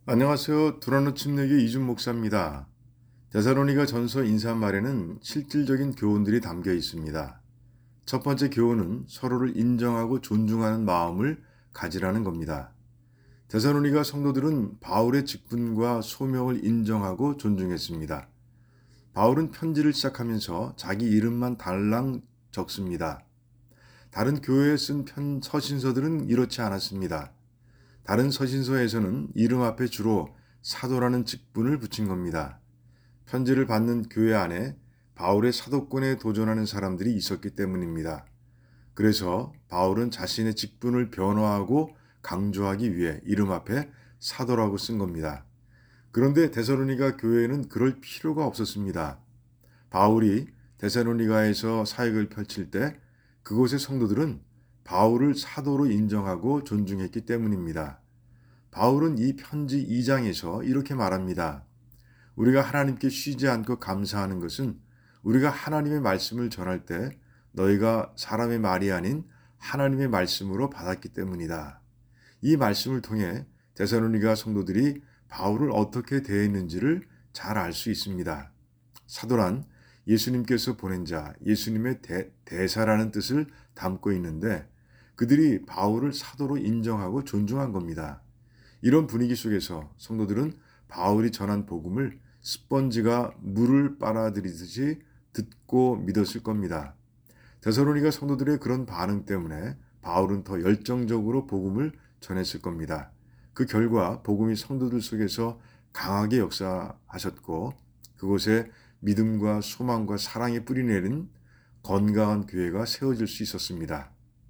안녕하세요. 두라노 침례교 이준 목사입니다. 데살로니가 전서 인사말에는 실질적인 교훈들이 담겨 있습니다. 첫 번째 교훈은 서로를 인정하고 존중하는 마음을 가지라는 겁니다. 데살로니가 성도들은 바울의 직분과 소명을 인정하고 존중했습니다. 바울은 편지를 시작하면서 자기 이름만 달랑 적습니다. 다른 교회에 쓴 서신서들은 이렇지 않았습니다. 다른 서신서에서는 이름 앞에 주로 사도라는 직분을 붙인 겁니다. 편지를 받는 교회 안에 바울의 사도권에 도전하는 사람들이 있었기 때문입니다. 그래서 바울은 자신의 직분을 변화하고 강조하기 위해 이름 앞에 사도라고 쓴 겁니다. 그런데 데살로니가 교회에는 그럴 필요가 없었습니다. 바울이 데살로니가에서 사역을 펼칠 때 그곳의 성도들은 바울을 사도로 인정하고 존중했기 때문입니다. 바울은 이 편지 2장에서 이렇게 말합니다. 우리가 하나님께 쉬지 않고 감사하는 것은 우리가 하나님의 말씀을 전할 때 너희가 사람의 말이 아닌 하나님의 말씀으로 받았기 때문이다. 이 말씀을 통해 데살로니가 성도들이 바울을 어떻게 대했는지를 잘 알 수 있습니다. 사도란 예수님께서 보낸 자, 예수님의 대사라는 뜻을 담고 있는데 그들이 바울을 사도로 인정하고 존중한 겁니다. 이런 분위기 속에서 성도들은 바울이 전한 복음을 스펀지가 물을 빨아들이듯이 듣고 믿었을 겁니다. 데살로니가 성도들의 그런 반응 때문에 바울은 더 열정적으로 복음을 전했을 겁니다. 그 결과 복음이 성도들 속에서 강하게 역사하셨고 그곳에 믿음과 소망과 사랑의 뿌리내린 건강한 교회가 세워질 수 있었습니다.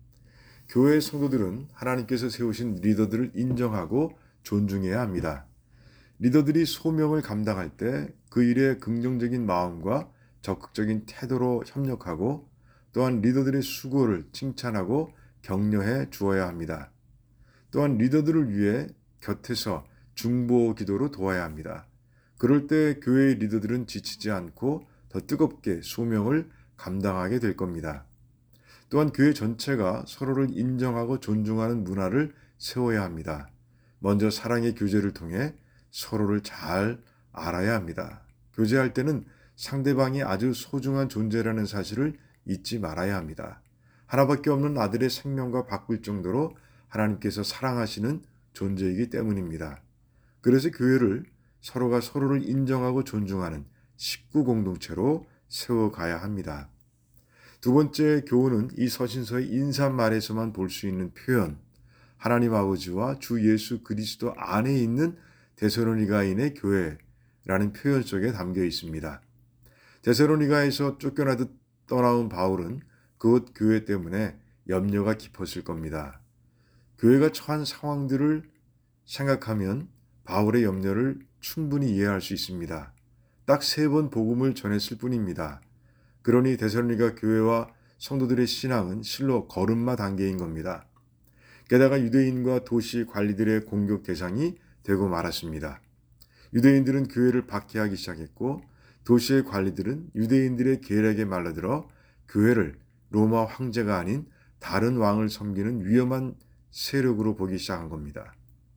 교회의 성도들은 하나님께서 세우신 리더들을 인정하고 존중해야 합니다. 리더들이 소명을 감당할 때 그 일에 긍정적인 마음과 적극적인 태도로 협력하고 또한 리더들의 수고를 칭찬하고 격려해 주어야 합니다. 또한 리더들을 위해 곁에서 중보 기도로 도와야 합니다. 그럴 때 교회의 리더들은 지치지 않고 더 뜨겁게 소명을 감당하게 될 겁니다. 또한 교회 전체가 서로를 인정하고 존중하는 문화를 세워야 합니다. 먼저 사랑의 교제를 통해 서로를 잘 알아야 합니다. 교제할 때는 상대방이 아주 소중한 존재라는 사실을 잊지 말아야 합니다. 하나밖에 없는 아들의 생명과 바꿀 정도로 하나님께서 사랑하시는 존재이기 때문입니다. 그래서 교회를 서로가 서로를 인정하고 존중하는 식구 공동체로 세워가야 합니다. 두 번째 교훈은 이 서신서의 인사말에서만 볼 수 있는 표현, 하나님 아버지와 주 예수 그리스도 안에 있는 데살로니가인의 교회라는 표현 속에 담겨 있습니다. 데살로니가에서 쫓겨나듯 떠나온 바울은 그곳 교회 때문에 염려가 깊었을 겁니다. 교회가 처한 상황들을 생각하면 바울의 염려를 충분히 이해할 수 있습니다. 딱 3번 복음을 전했을 뿐입니다. 그러니 데살로니가 교회와 성도들의 신앙은 실로 걸음마 단계인 겁니다. 게다가 유대인과 도시 관리들의 공격 대상이 되고 말았습니다. 유대인들은 교회를 박해하기 시작했고 도시의 관리들은 유대인들의 계략에 말려들어 교회를 로마 황제가 아닌 다른 왕을 섬기는 위험한 세력으로 보기 시작한 겁니다.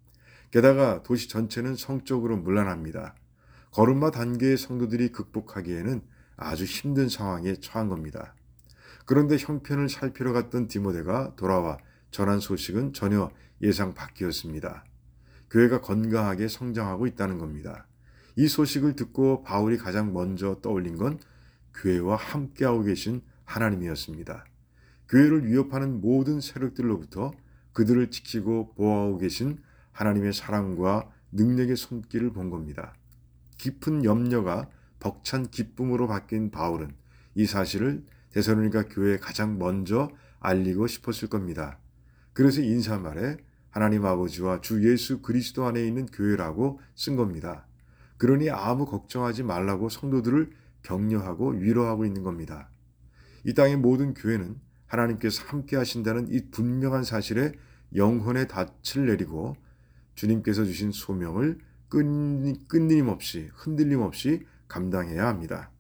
게다가 도시 전체는 성적으로 문란합니다. 걸음마 단계의 성도들이 극복하기에는 아주 힘든 상황에 처한 겁니다. 그런데 형편을 살피러 갔던 디모데가 돌아와 전한 소식은 전혀 예상 밖이었습니다. 교회가 건강하게 성장하고 있다는 겁니다. 이 소식을 듣고 바울이 가장 먼저 떠올린 건 교회와 함께하고 계신 하나님이었습니다. 교회를 위협하는 모든 세력들로부터 그들을 지키고 보호하고 계신 하나님의 사랑과 능력의 손길을 본 겁니다. 깊은 염려가 벅찬 기쁨으로 바뀐 바울은 이 사실을 데살로니가 교회에 가장 먼저 알리고 싶었을 겁니다. 그래서 인사말에 하나님 아버지와 주 예수 그리스도 안에 있는 교회라고 쓴 겁니다. 그러니 아무 걱정하지 말라고 성도들을 격려하고 위로하고 있는 겁니다. 이 땅의 모든 교회는 하나님께서 함께 하신다는 이 분명한 사실에 영혼의 닻을 내리고 주님께서 주신 소명을 끊임없이 흔들림 없이 감당해야 합니다.